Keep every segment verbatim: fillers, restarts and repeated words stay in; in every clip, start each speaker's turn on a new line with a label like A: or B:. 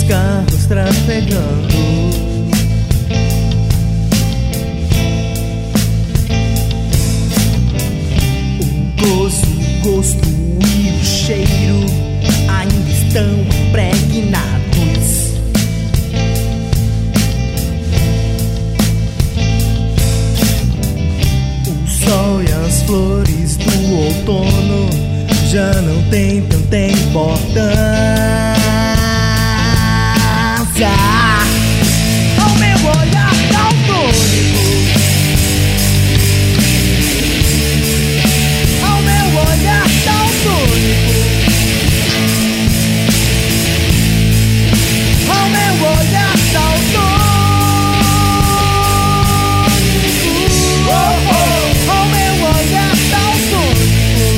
A: carros trafegando. O gosto, o gosto e o cheiro ainda estão impregnados. O sol e as flores do outono já não tem tanta importância. Ao meu olhar daltônico, ao meu olhar daltônico, ao meu olhar daltônico, oh, oh, ao meu olhar daltônico.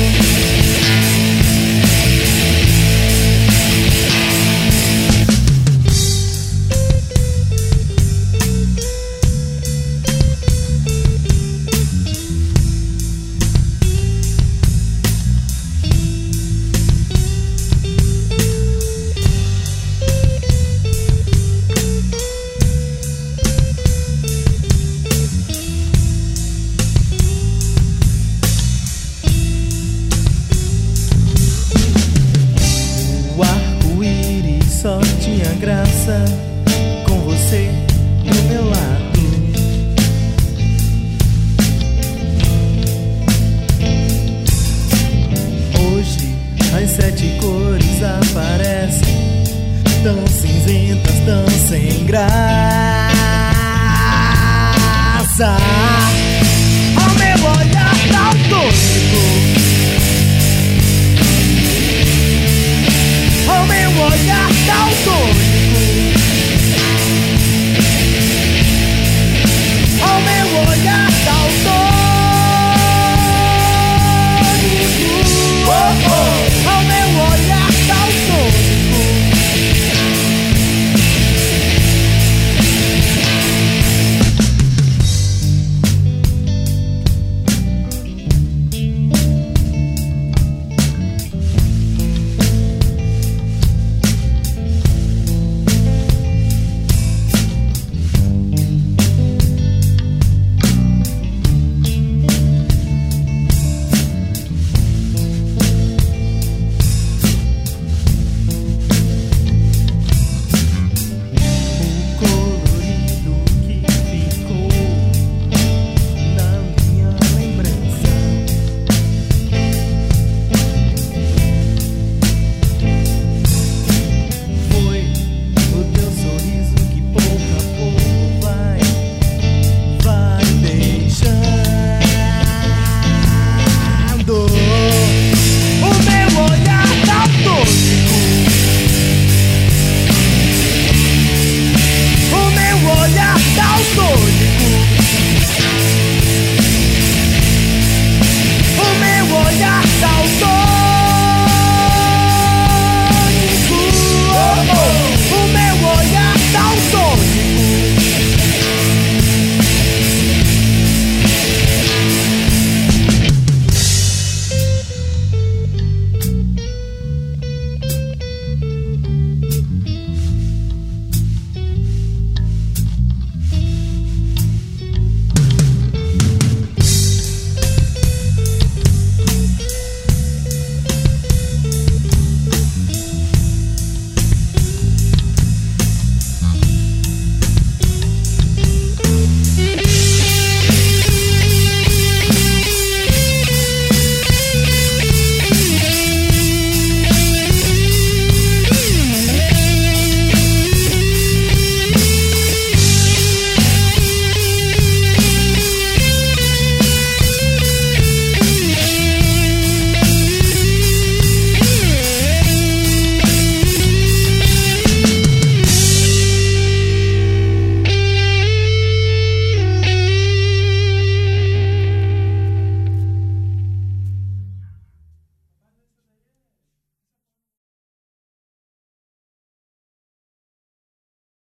A: Só tinha graça com você do meu lado. Hoje as sete cores aparecem tão cinzentas, tão sem graça. Ao meu olhar daltônico, ao meu olhar daltônico,